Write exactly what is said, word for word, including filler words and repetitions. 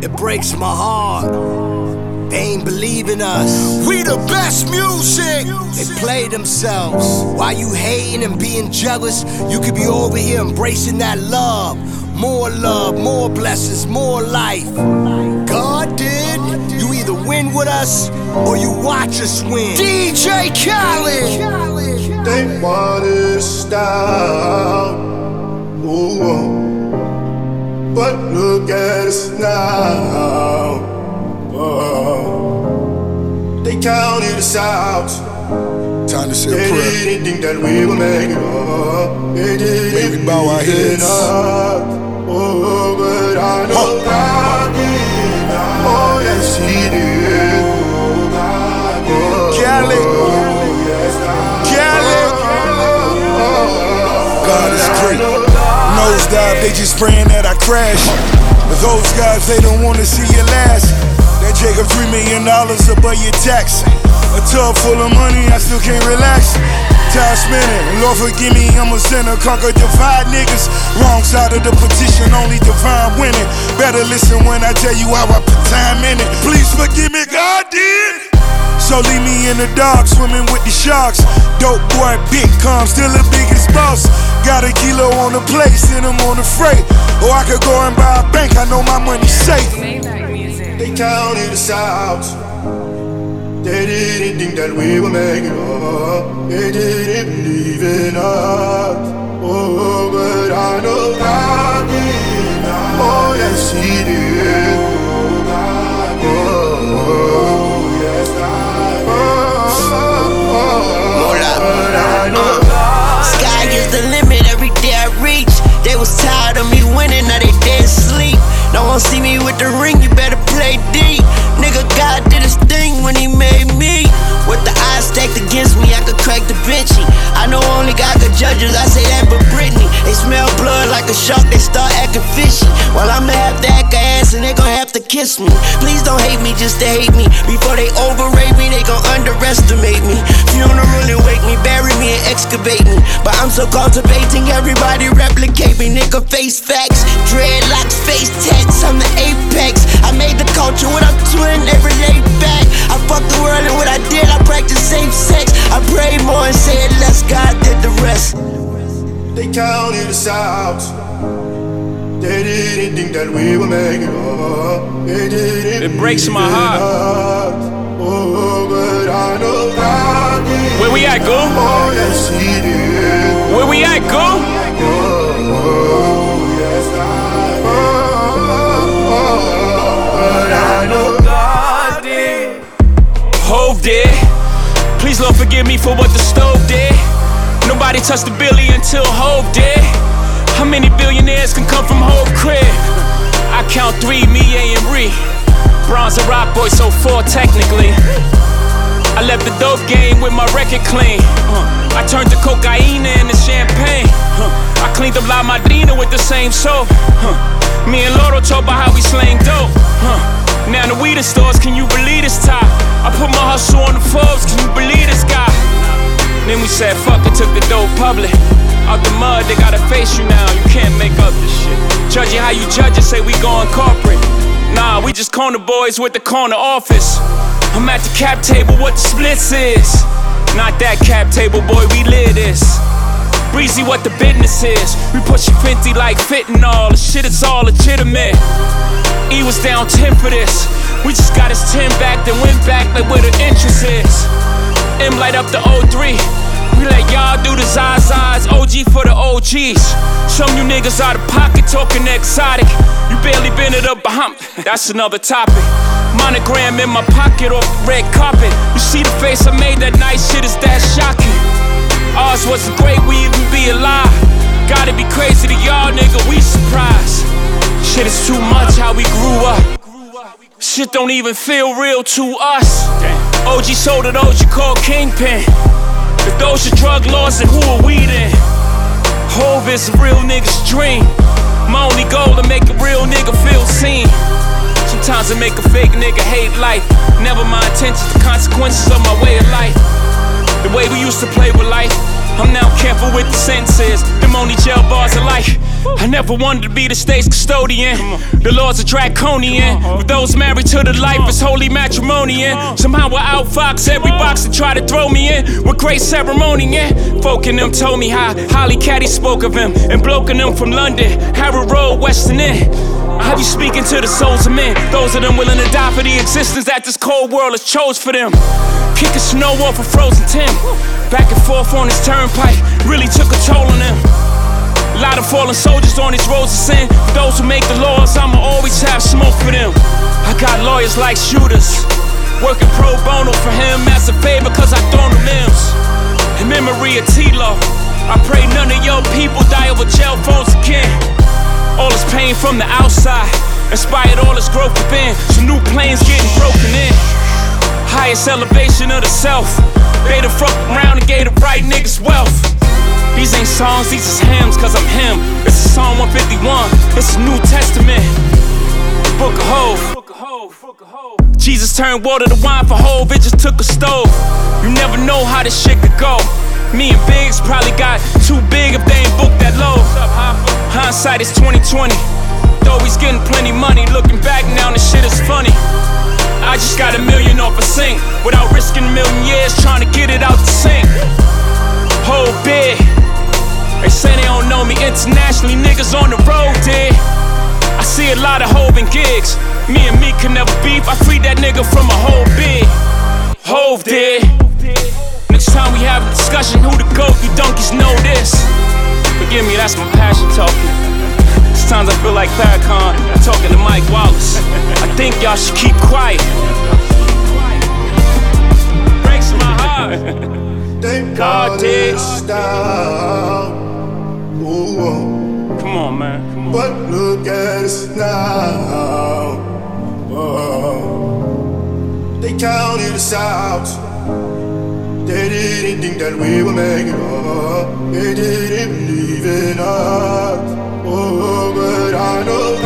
It breaks my heart. They ain't believing us. We the best music. They play themselves. Why you hating and being jealous? You could be over here embracing that love. More love, more blessings, more life. God did. You either win with us or you watch us win. D J Khaled. They wanted to stop. Ooh. But look at us now. Oh. They counted us out. Time to say they a prayer. They didn't think that we would make it up. They didn't Maybe we bow our heads. Oh, but I know oh. God did. Oh, yes, He did. Oh, God did. Khaled. Oh, yes, Khaled. Oh, God is great. Nosedive, they just praying that I crash. But those guys, they don't wanna see you last. That Jacob three million dollars above your tax. A tub full of money, I still can't relax. Time spinning, Lord forgive me, I'm a sinner. Conquer divide niggas. Wrong side of the petition, only divine winning. Better listen when I tell you how I put time in it. Please forgive me, God did. So leave me in the dark, swimming with the sharks. Dope boy, big calm, still the biggest boss. Got a kilo on the plate, send him on the freight. Or I could go and buy a bank, I know my money's safe. They counted us out. They didn't think that we would make it up. They didn't believe in us. Oh, but I know God did. Oh, yes, He did. Oh, God did. Oh, yes, God did. Oh, oh, but I know God did. Sky is the limit, every day I reach. They was tired of me winning, now they dead sleep. Don't wanna see me with the ring, you better play D. Nigga, God did his thing when He made me. With the eyes stacked against me, I could crack the Vinci. I know only God could judge us, I say that but Britney. They smell blood like a shark, they start acting fishy. Well, I'ma have to act a ass and they gon' have to kiss me. Please don't hate me just to hate me. Before they overrate me, they gon' underestimate me. Funeral and wake me, bury me and excavate me. But I'm so cultivating, everybody replicate me. Nigga, face facts, dreadlocks, face tats, I'm the apex. I made the culture, what I'm doing, every lay back. I fucked the world and what I did, I practiced safe sex. I prayed more and said less, God did the rest. They counted us out. They didn't think that we would make it up. They didn't. It breaks my heart. Oh, but I know God did. Where we at, Goo? Oh, yes, He did. Where we at, Goo? Oh, oh, yes, God did. Oh, oh, but I know God did. Hove did. Please, Lord, forgive me for what the stove did. Nobody touched the billy until Hove did. How many billionaires can come from Hove crib? I count three, me, A, and Ree. Bronze and Rock Boy, so four technically. I left the dope game with my record clean. uh, I turned the cocaine into champagne. uh, I cleaned up La Madrina with the same soap. uh, Me and Loro talk about how we slang dope. uh, Now the weed stores, can you believe this top? I put my hustle on the Forbes, can you believe this guy? Then we said fuck it, took the dope public. Out the mud, they gotta face you now, you can't make up this shit. Judging how you judge it, say we going corporate. Nah, we just corner boys with the corner office. I'm at the cap table, what the splits is. Not that cap table, boy, we live this. Breezy, what the business is. We pushing fifty like fentanyl, the shit is all legitimate. E was down ten for this. We just got his ten back, then went back like where the interest is. M light up the O three. We let y'all do the Zazas, O G for the O Gs. Some you niggas out of pocket talking exotic. You barely been it up behind. That's another topic. Monogram in my pocket off the red carpet. You see the face I made that night, shit is that shocking. Ours wasn't great, we even be alive. Gotta be crazy to y'all, nigga, we surprised. Shit is too much how we grew up. Shit don't even feel real to us. O G sold to those you call kingpin. If those are drug lords, then who are we then? Hove is a real nigga's dream. My only goal to make a real nigga feel seen. Sometimes I make a fake nigga hate life. Never my intentions, the consequences of my way of life. The way we used to play with life, I'm now careful with the sentences. Them only jail bars of life. I never wanted to be the state's custodian. The laws are draconian. For those married to the life, it's holy matrimony. Somehow I outfox every box that try to throw me in with great ceremony. Yeah. Folk in them told me how Holly Caddy spoke of him, and bloke in them from London, Harrow Road, Western End. I be speaking to the souls of men, those of them willing to die for the existence that this cold world has chose for them. Kicking snow off a frozen Tim, back and forth on this turnpike, really took a toll on them. A lot of fallen soldiers on these roads of sin. For those who make the laws, I'ma always have smoke for them. I got lawyers like shooters, working pro bono for him as a favor cause I thrown them limbs. In memory of T-Lo, I pray none of your people die over jail phones again. All this pain from the outside inspired all this growth within. Some new planes getting broken in. Highest elevation of the self. They the fuck around and gave the right niggas wealth. These ain't songs, these is hymns, cause I'm him. This is Psalm one fifty-one, it's a New Testament. Book of Hov. Jesus turned water to wine for Hov, it just took a stove. You never know how this shit could go. Me and Biggs probably got too big if they ain't booked that low. Hindsight is twenty twenty. Though he's getting plenty money, looking back now, this shit is funny. I just got a million off a sink without risking a million years trying to get it out the sink. Whole big. They say they don't know me internationally, niggas on the road did. I see a lot of Hov and gigs. Me and me can never beef, I freed that nigga from a whole big. Hov did. Next time we have a discussion, who the GOAT, you donkeys know this. Forgive me, that's my passion talking. Sometimes I feel like Farrakhan talking to Mike Wallace. I think y'all should keep quiet. Breaks my heart. God did. Come on, man. Come on. But look at us now. Oh. They counted us out. They didn't think that we would make it up. They didn't believe in us. Oh, but I know